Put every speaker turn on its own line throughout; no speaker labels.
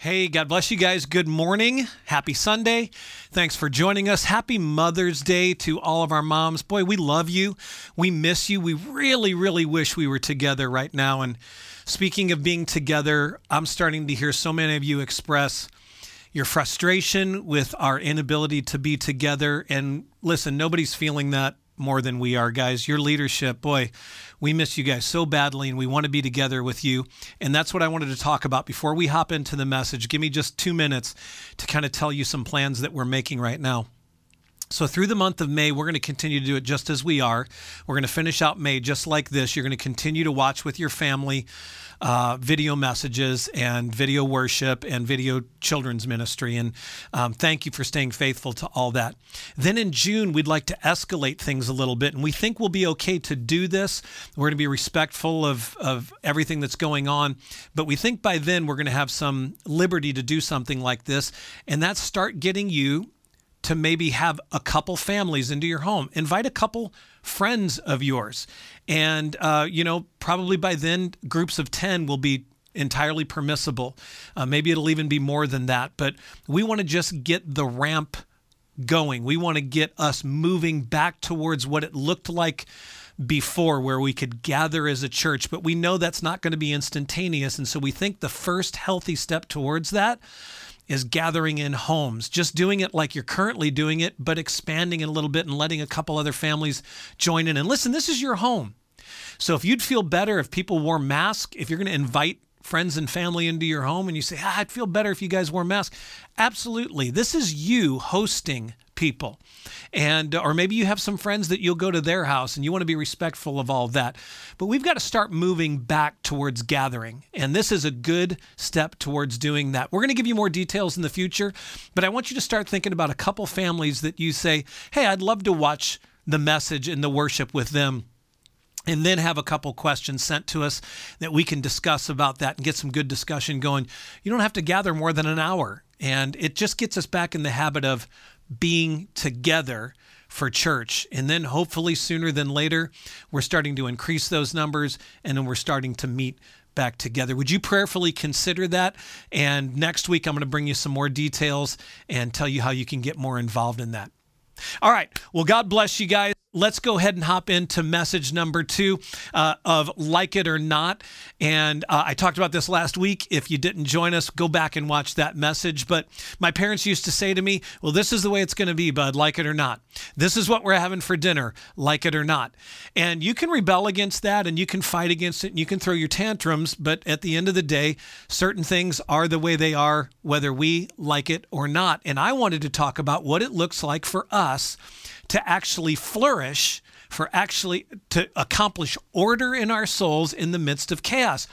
Hey, God bless you guys. Good morning. Happy Sunday. Thanks for joining us. Happy Mother's Day to all of our moms. Boy, we love you. We miss you. We really, really wish we were together right now. And speaking of being together, I'm starting to hear so many of you express your frustration with our inability to be together. And listen, nobody's feeling that more than we are, guys. Your leadership, boy, we miss you guys so badly, and we want to be together with you. And that's what I wanted to talk about before we hop into the message. Give me just 2 minutes to kind of tell you some plans that we're making right now. So through the month of May, we're going to continue to do it just as we are. We're going to finish out May just like this. You're going to continue to watch with your family video messages and video worship and video children's ministry. And thank you for staying faithful to all that. Then in June, we'd like to escalate things a little bit. And we think we'll be okay to do this. We're going to be respectful of everything that's going on. But we think by then we're going to have some liberty to do something like this. And that's start getting you to maybe have a couple families into your home. Invite a couple friends of yours. And, probably by then, groups of 10 will be entirely permissible. Maybe it'll even be more than that. But we want to just get the ramp going. We want to get us moving back towards what it looked like before, where we could gather as a church. But we know that's not going to be instantaneous. And so we think the first healthy step towards that is gathering in homes, just doing it like you're currently doing it, but expanding it a little bit and letting a couple other families join in. And listen, this is your home. So if you'd feel better if people wore masks, if you're going to invite friends and family into your home and you say, I'd feel better if you guys wore masks. Absolutely. This is you hosting people. And, or maybe you have some friends that you'll go to their house and you want to be respectful of all of that. But we've got to start moving back towards gathering. And this is a good step towards doing that. We're going to give you more details in the future, but I want you to start thinking about a couple families that you say, hey, I'd love to watch the message and the worship with them. And then have a couple questions sent to us that we can discuss about that and get some good discussion going. You don't have to gather more than an hour. And it just gets us back in the habit of being together for church. And then hopefully sooner than later, we're starting to increase those numbers and then we're starting to meet back together. Would you prayerfully consider that? And next week, I'm going to bring you some more details and tell you how you can get more involved in that. All right. Well, God bless you guys. Let's go ahead and hop into message number 2 of Like It or Not. And I talked about this last week. If you didn't join us, go back and watch that message. But my parents used to say to me, well, this is the way it's going to be, bud, like it or not. This is what we're having for dinner, like it or not. And you can rebel against that and you can fight against it and you can throw your tantrums. But at the end of the day, certain things are the way they are, whether we like it or not. And I wanted to talk about what it looks like for us to actually flourish, for actually to accomplish order in our souls in the midst of chaos.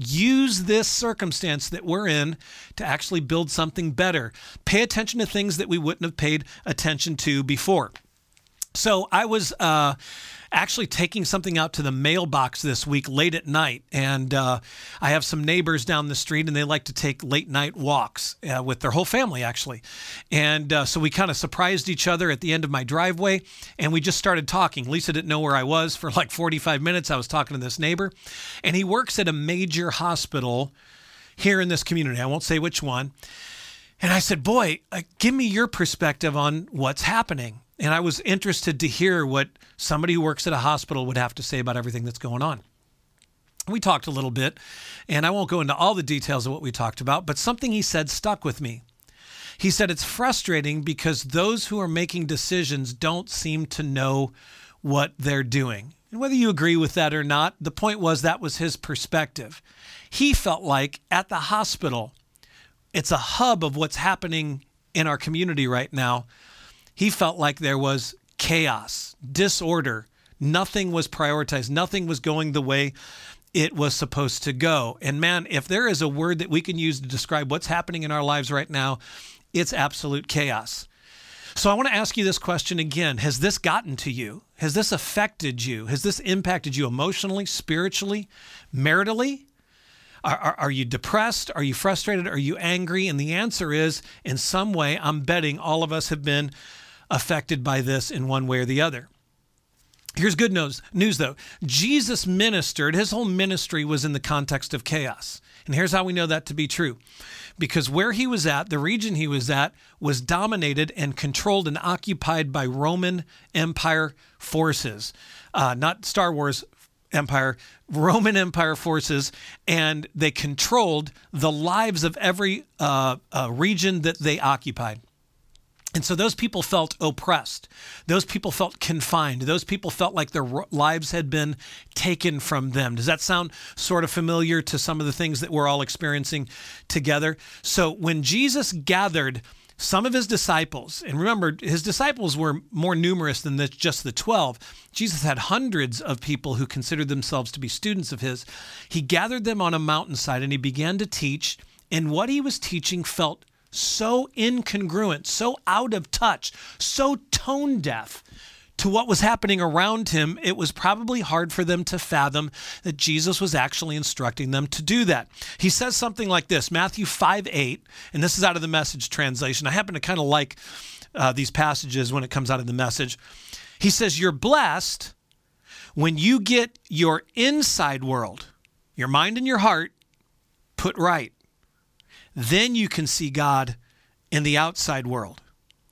Use this circumstance that we're in to actually build something better. Pay attention to things that we wouldn't have paid attention to before. So I was actually taking something out to the mailbox this week late at night. And I have some neighbors down the street and they like to take late night walks with their whole family, actually. And so we kind of surprised each other at the end of my driveway and we just started talking. Lisa didn't know where I was for like 45 minutes. I was talking to this neighbor and he works at a major hospital here in this community. I won't say which one. And I said, boy, give me your perspective on what's happening. And I was interested to hear what somebody who works at a hospital would have to say about everything that's going on. We talked a little bit, and I won't go into all the details of what we talked about, but something he said stuck with me. He said it's frustrating because those who are making decisions don't seem to know what they're doing. And whether you agree with that or not, the point was that was his perspective. He felt like at the hospital, it's a hub of what's happening in our community right now. He felt like there was chaos, disorder. Nothing was prioritized. Nothing was going the way it was supposed to go. And man, if there is a word that we can use to describe what's happening in our lives right now, it's absolute chaos. So I want to ask you this question again. Has this gotten to you? Has this affected you? Has this impacted you emotionally, spiritually, maritally? Are you depressed? Are you frustrated? Are you angry? And the answer is, in some way, I'm betting all of us have been affected by this in one way or the other. Here's good news though. Jesus ministered, his whole ministry was in the context of chaos. And here's how we know that to be true. Because where he was at, the region he was at, was dominated and controlled and occupied by Roman Empire forces. Not Star Wars Empire, Roman Empire forces, and they controlled the lives of every region that they occupied. And so those people felt oppressed. Those people felt confined. Those people felt like their lives had been taken from them. Does that sound sort of familiar to some of the things that we're all experiencing together? So when Jesus gathered some of his disciples, and remember, his disciples were more numerous than just the 12. Jesus had hundreds of people who considered themselves to be students of his. He gathered them on a mountainside and he began to teach, and what he was teaching felt so incongruent, so out of touch, so tone deaf to what was happening around him, it was probably hard for them to fathom that Jesus was actually instructing them to do that. He says something like this, Matthew 5:8, and this is out of the Message translation. I happen to kind of like these passages when it comes out of the Message. He says, "You're blessed when you get your inside world, your mind and your heart, put right. Then you can see God in the outside world."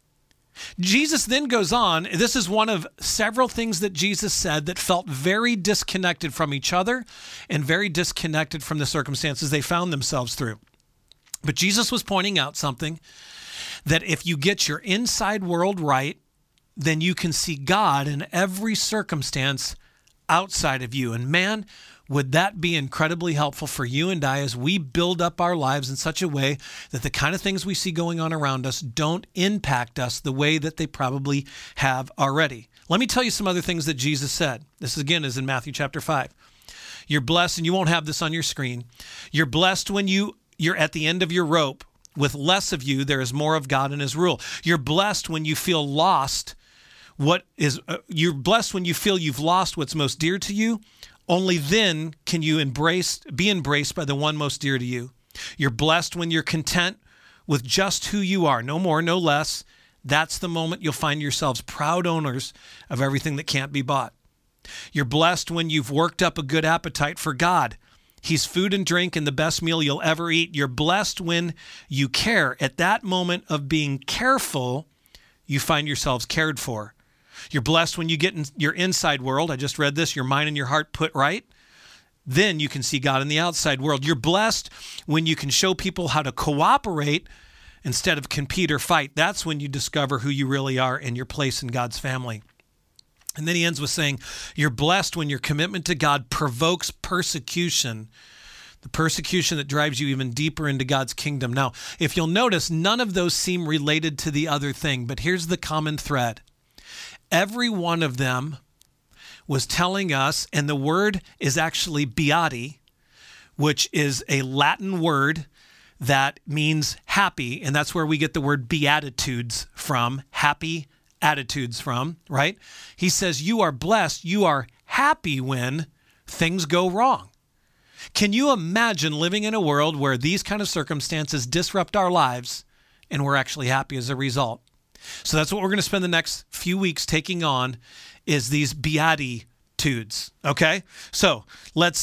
Jesus then goes on. This is one of several things that Jesus said that felt very disconnected from each other and very disconnected from the circumstances they found themselves through. But Jesus was pointing out something, that if you get your inside world right, then you can see God in every circumstance outside of you. And man, would that be incredibly helpful for you and I as we build up our lives in such a way that the kind of things we see going on around us don't impact us the way that they probably have already. Let me tell you some other things that Jesus said. This again is in Matthew chapter 5. You're blessed, and you won't have this on your screen. You're blessed when you're at the end of your rope. With less of you, there is more of God and his rule. You're blessed when you feel lost. You're blessed when you feel you've lost what's most dear to you. Only then can you be embraced by the one most dear to you. You're blessed when you're content with just who you are, no more, no less. That's the moment you'll find yourselves proud owners of everything that can't be bought. You're blessed when you've worked up a good appetite for God. He's food and drink and the best meal you'll ever eat. You're blessed when you care. At that moment of being careful, you find yourselves cared for. You're blessed when you get in your inside world. I just read this, your mind and your heart put right. Then you can see God in the outside world. You're blessed when you can show people how to cooperate instead of compete or fight. That's when you discover who you really are and your place in God's family. And then he ends with saying, you're blessed when your commitment to God provokes persecution, the persecution that drives you even deeper into God's kingdom. Now, if you'll notice, none of those seem related to the other thing, but here's the common thread. Every one of them was telling us, and the word is actually beati, which is a Latin word that means happy, and that's where we get the word beatitudes from, happy attitudes from, right? He says, you are blessed, you are happy when things go wrong. Can you imagine living in a world where these kind of circumstances disrupt our lives and we're actually happy as a result? So that's what we're going to spend the next few weeks taking on, is these beatitudes, okay? So let's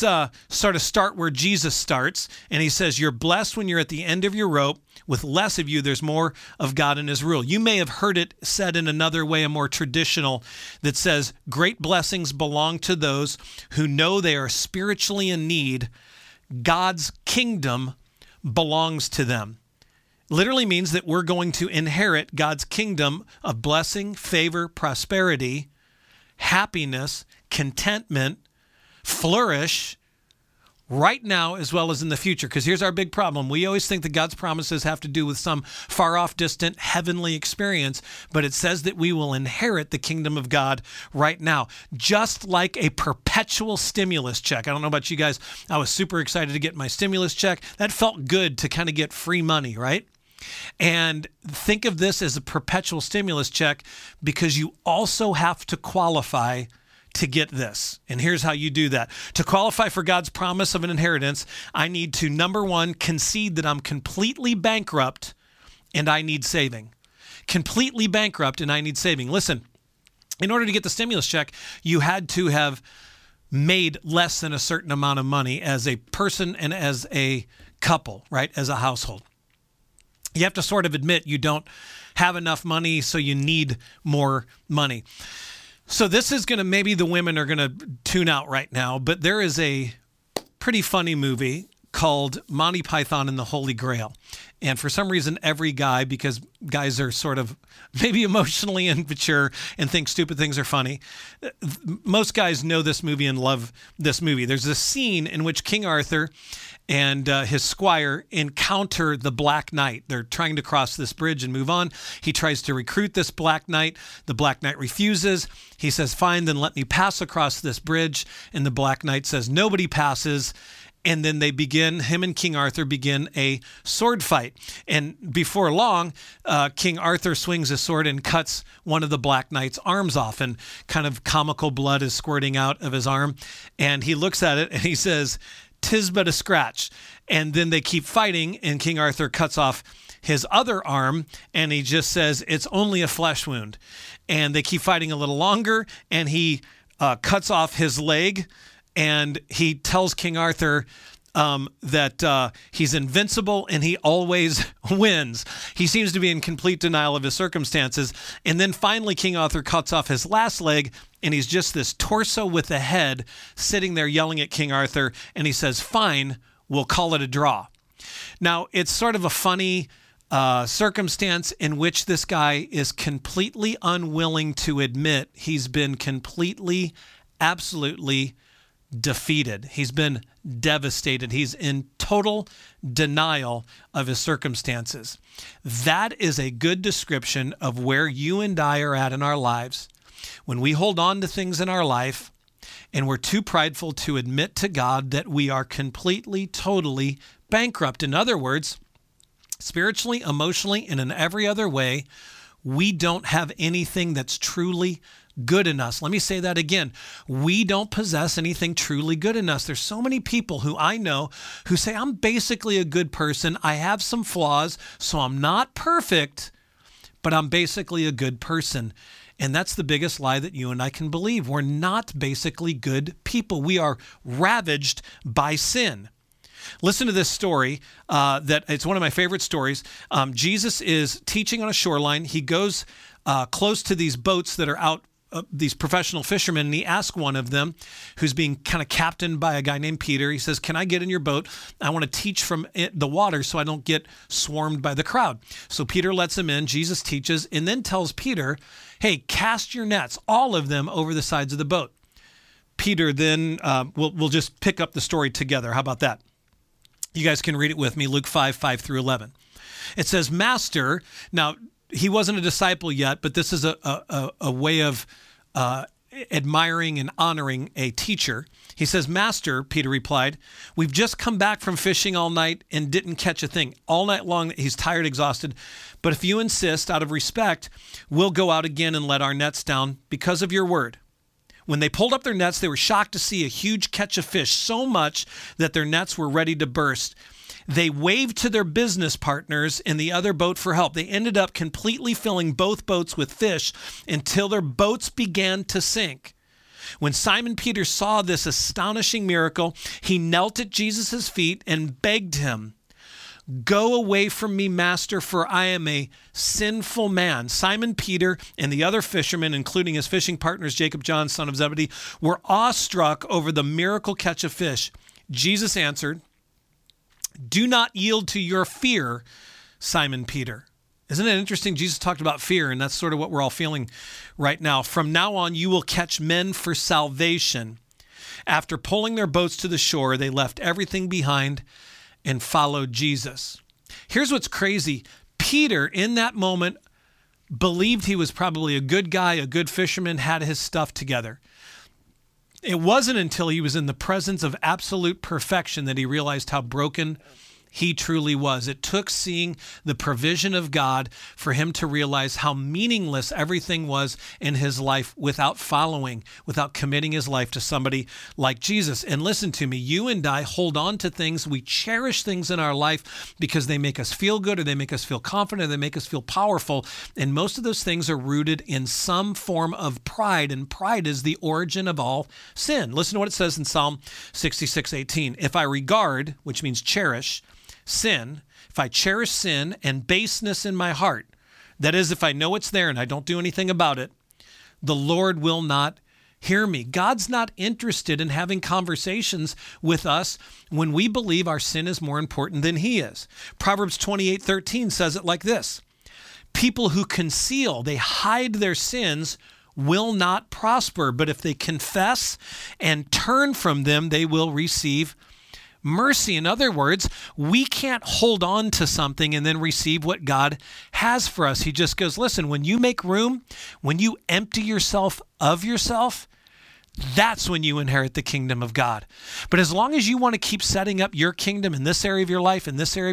start where Jesus starts, and he says, you're blessed when you're at the end of your rope. With less of you, there's more of God and his rule. You may have heard it said in another way, a more traditional, that says, great blessings belong to those who know they are spiritually in need. God's kingdom belongs to them. Literally means that we're going to inherit God's kingdom of blessing, favor, prosperity, happiness, contentment, flourish right now as well as in the future. Because here's our big problem. We always think that God's promises have to do with some far off, distant, heavenly experience, but it says that we will inherit the kingdom of God right now, just like a perpetual stimulus check. I don't know about you guys. I was super excited to get my stimulus check. That felt good to kind of get free money, right? And think of this as a perpetual stimulus check, because you also have to qualify to get this. And here's how you do that. To qualify for God's promise of an inheritance, I need to, number one, concede that I'm completely bankrupt and I need saving. Completely bankrupt and I need saving. Listen, In order to get the stimulus check, you had to have made less than a certain amount of money as a person and as a couple, right? As a household. You have to sort of admit you don't have enough money, so you need more money. So this is going to, maybe the women are going to tune out right now, but there is a pretty funny movie called Monty Python and the Holy Grail. And for some reason, every guy, because guys are sort of maybe emotionally immature and think stupid things are funny, most guys know this movie and love this movie. There's a scene in which King Arthur and his squire encounter the Black Knight. They're trying to cross this bridge and move on. He tries to recruit this Black Knight. The Black Knight refuses. He says, fine, then let me pass across this bridge. And the Black Knight says, nobody passes. And then him and King Arthur begin a sword fight. And before long, King Arthur swings his sword and cuts one of the Black Knight's arms off, and kind of comical blood is squirting out of his arm. And he looks at it and he says, "'Tis but a scratch." And then they keep fighting, and King Arthur cuts off his other arm, and he just says, "It's only a flesh wound." And they keep fighting a little longer, and he cuts off his leg. And he tells King Arthur that he's invincible and he always wins. He seems to be in complete denial of his circumstances. And then finally, King Arthur cuts off his last leg, and he's just this torso with a head sitting there yelling at King Arthur. And he says, "Fine, we'll call it a draw." Now, it's sort of a funny circumstance in which this guy is completely unwilling to admit he's been completely, absolutely defeated. He's been devastated. He's in total denial of his circumstances. That is a good description of where you and I are at in our lives. When we hold on to things in our life and we're too prideful to admit to God that we are completely, totally bankrupt. In other words, spiritually, emotionally, and in every other way, we don't have anything that's truly good in us. Let me say that again. We don't possess anything truly good in us. There's so many people who I know who say, I'm basically a good person. I have some flaws, so I'm not perfect, but I'm basically a good person. And that's the biggest lie that you and I can believe. We're not basically good people. We are ravaged by sin. Listen to this story that it's one of my favorite stories. Jesus is teaching on a shoreline. He goes close to these boats that are out, these professional fishermen, and he asks one of them, who's being kind of captained by a guy named Peter. He says, "Can I get in your boat? I want to teach from the water so I don't get swarmed by the crowd." So Peter lets him in. Jesus teaches and then tells Peter, "Hey, cast your nets, all of them, over the sides of the boat." Peter then, we'll just pick up the story together. How about that? You guys can read it with me, Luke 5:5-11. It says, "Master," now he wasn't a disciple yet, but this is a way of admiring and honoring a teacher. He says, "Master," Peter replied, "we've just come back from fishing all night and didn't catch a thing." All night long, he's tired, exhausted. "But if you insist, out of respect, we'll go out again and let our nets down because of your word." When they pulled up their nets, they were shocked to see a huge catch of fish, so much that their nets were ready to burst. They waved to their business partners in the other boat for help. They ended up completely filling both boats with fish until their boats began to sink. When Simon Peter saw this astonishing miracle, he knelt at Jesus' feet and begged him, "Go away from me, Master, for I am a sinful man." Simon Peter and the other fishermen, including his fishing partners, Jacob, John, son of Zebedee, were awestruck over the miracle catch of fish. Jesus answered, "Do not yield to your fear, Simon Peter." Isn't it interesting? Jesus talked about fear, and that's sort of what we're all feeling right now. "From now on, you will catch men for salvation." After pulling their boats to the shore, they left everything behind and followed Jesus. Here's what's crazy. Peter, in that moment, believed he was probably a good guy, a good fisherman, had his stuff together. It wasn't until he was in the presence of absolute perfection that he realized how broken he truly was. It took seeing the provision of God for him to realize how meaningless everything was in his life without committing his life to somebody like Jesus. And listen to me, you and I hold on to things, we cherish things in our life because they make us feel good, or they make us feel confident, or they make us feel powerful. And most of those things are rooted in some form of pride, and pride is the origin of all sin. Listen to what it says in Psalm 66:18. If I regard, which means cherish, sin, if I cherish sin and baseness in my heart, that is, if I know it's there and I don't do anything about it, the Lord will not hear me. God's not interested in having conversations with us when we believe our sin is more important than he is. Proverbs 28:13 says it like this: people who conceal, they hide their sins, will not prosper, but if they confess and turn from them, they will receive mercy. In other words, we can't hold on to something and then receive what God has for us. He just goes, listen, when you make room, when you empty yourself of yourself, that's when you inherit the kingdom of God. But as long as you want to keep setting up your kingdom in this area of your life,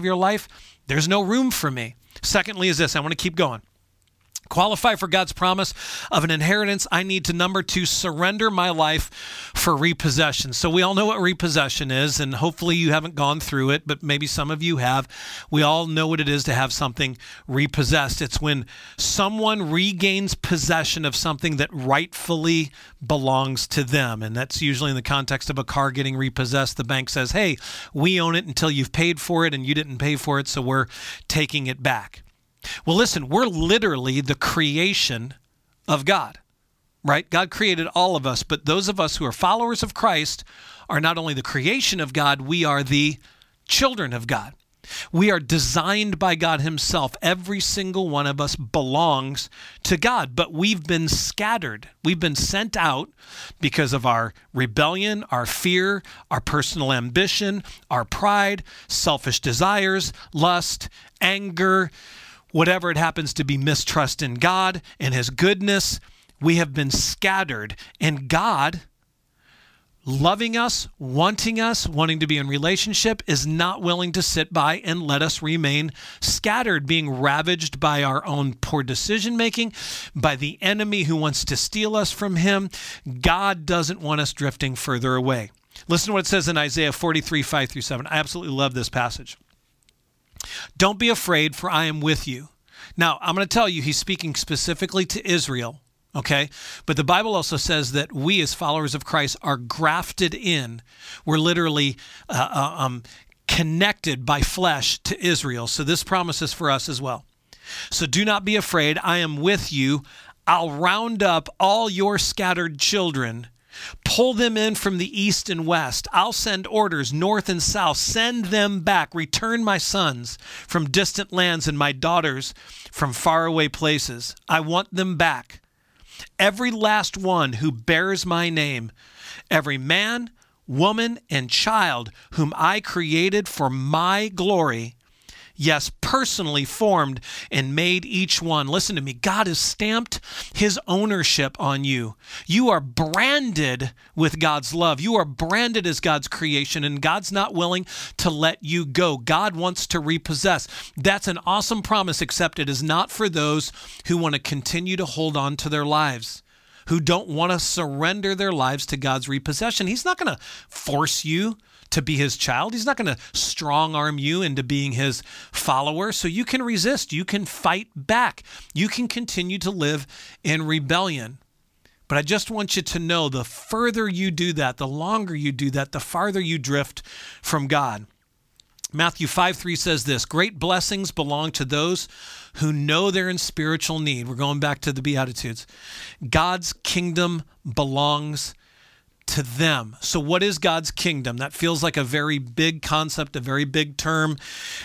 there's no room for me. Secondly is this, I want to keep going. Qualify for God's promise of an inheritance, I need to, number 2, surrender my life for repossession. So we all know what repossession is, and hopefully you haven't gone through it, but maybe some of you have. We all know what it is to have something repossessed. It's when someone regains possession of something that rightfully belongs to them. And that's usually in the context of a car getting repossessed. The bank says, hey, we own it until you've paid for it, and you didn't pay for it, so we're taking it back. Well, listen, we're literally the creation of God, right? God created all of us, but those of us who are followers of Christ are not only the creation of God, we are the children of God. We are designed by God himself. Every single one of us belongs to God, but we've been scattered. We've been sent out because of our rebellion, our fear, our personal ambition, our pride, selfish desires, lust, anger, whatever it happens to be, mistrust in God and his goodness. We have been scattered, and God, loving us, wanting to be in relationship, is not willing to sit by and let us remain scattered, being ravaged by our own poor decision making, by the enemy who wants to steal us from him. God doesn't want us drifting further away. Listen to what it says in Isaiah 43:5-7. I absolutely love this passage. Don't be afraid, for I am with you. Now, I'm going to tell you, he's speaking specifically to Israel, okay? But the Bible also says that we as followers of Christ are grafted in. We're literally connected by flesh to Israel. So this promise is for us as well. So do not be afraid. I am with you. I'll round up all your scattered children. Pull them in from the east and west. I'll send orders north and south. Send them back. Return my sons from distant lands and my daughters from faraway places. I want them back. Every last one who bears my name, every man, woman, and child whom I created for my glory, yes, personally formed and made each one. Listen to me. God has stamped his ownership on you. You are branded with God's love. You are branded as God's creation, and God's not willing to let you go. God wants to repossess. That's an awesome promise, except it is not for those who want to continue to hold on to their lives, who don't want to surrender their lives to God's repossession. He's not going to force you to be his child. He's not going to strong arm you into being his follower. So you can resist. You can fight back. You can continue to live in rebellion. But I just want you to know, the further you do that, the longer you do that, the farther you drift from God. Matthew 5:3 says this: great blessings belong to those who know they're in spiritual need. We're going back to the Beatitudes. God's kingdom belongs to them. So what is God's kingdom? That feels like a very big concept, a very big term.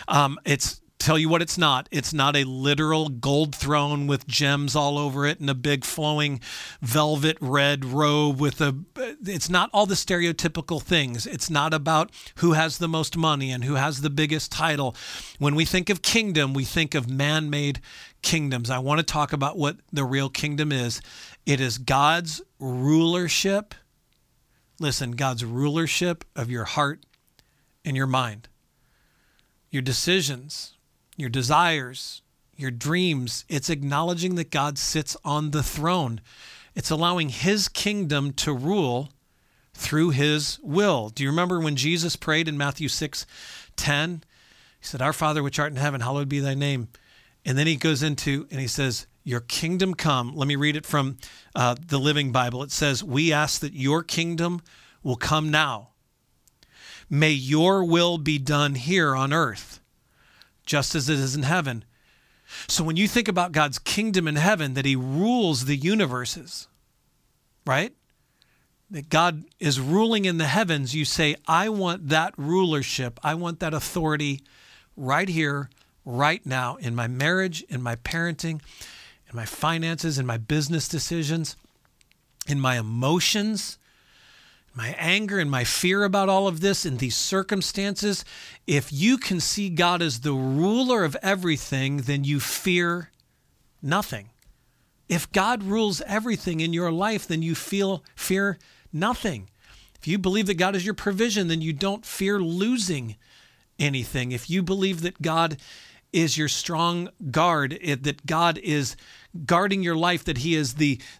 Tell you what it's not. It's not a literal gold throne with gems all over it and a big flowing velvet red robe it's not all the stereotypical things. It's not about who has the most money and who has the biggest title. When we think of kingdom, we think of man-made kingdoms. I want to talk about what the real kingdom is. It is God's rulership. Listen, God's rulership of your heart and your mind. your decisions, your desires, your dreams. It's acknowledging that God sits on the throne. It's allowing his kingdom to rule through his will. Do you remember when Jesus prayed in Matthew 6:10? He said, "Our Father which art in heaven, hallowed be thy name." And then he goes into and he says, "Your kingdom come." Let me read it from the Living Bible. It says, "We ask that your kingdom will come now. May your will be done here on earth, just as it is in heaven." So when you think about God's kingdom in heaven, that he rules the universes, right? That God is ruling in the heavens, you say, I want that rulership. I want that authority right here, right now, in my marriage, in my parenting, in my finances, in my business decisions, in my emotions, my anger and my fear about all of this, in these circumstances. If you can see God as the ruler of everything, then you fear nothing. If God rules everything in your life, then you fear nothing. If you believe that God is your provision, then you don't fear losing anything. If you believe that God is your strong guard, that God is guarding your life, that he's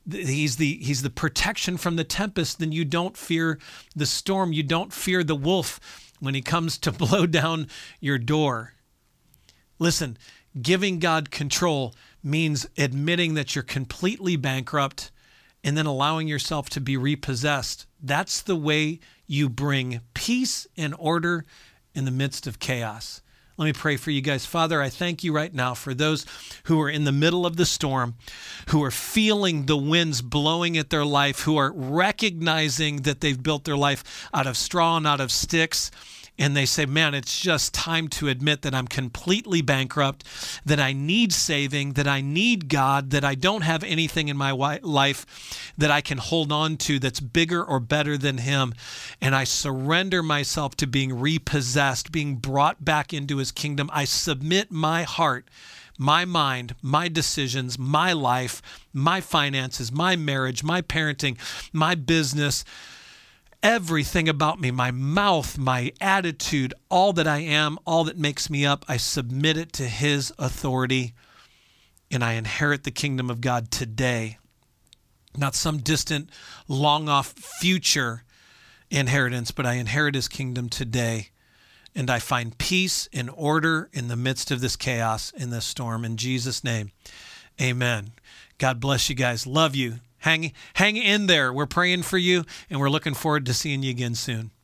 the protection from the tempest, then you don't fear the storm. You don't fear the wolf when he comes to blow down your door. Listen, giving God control means admitting that you're completely bankrupt and then allowing yourself to be repossessed. That's the way you bring peace and order in the midst of chaos. Let me pray for you guys. Father, I thank you right now for those who are in the middle of the storm, who are feeling the winds blowing at their life, who are recognizing that they've built their life out of straw and out of sticks. And they say, man, it's just time to admit that I'm completely bankrupt, that I need saving, that I need God, that I don't have anything in my life that I can hold on to that's bigger or better than him. And I surrender myself to being repossessed, being brought back into his kingdom. I submit my heart, my mind, my decisions, my life, my finances, my marriage, my parenting, my business, everything about me, my mouth, my attitude, all that I am, all that makes me up, I submit it to his authority, and I inherit the kingdom of God today. Not some distant, long-off future inheritance, but I inherit his kingdom today, and I find peace and order in the midst of this chaos, in this storm. In Jesus' name, amen. God bless you guys. Love you. Hang in there. We're praying for you, and we're looking forward to seeing you again soon.